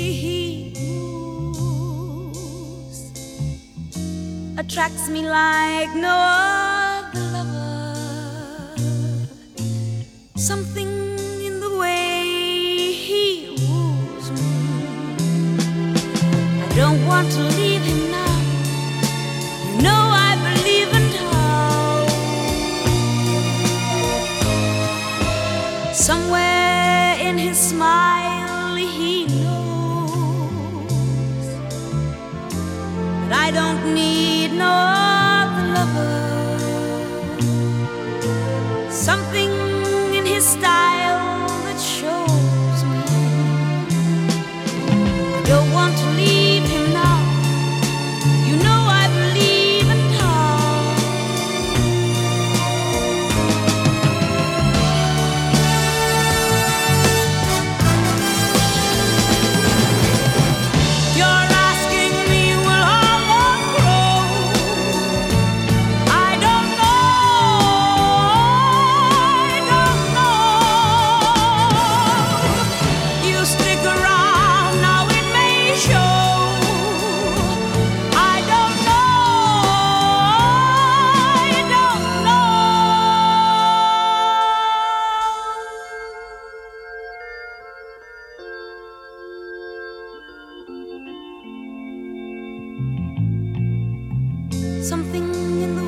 he moves attracts me like no other lover. Something in the way he woos me. I don't want to leave him now. You know I believe in how. Somewhere in his smile he knows that I don't need no other lover. Something in his style that shows me I don't want to leave him now. You know I believe in how. You're asking me, will Harvard grow? I don't know. You stick around, now it may show. I don't know. Something in the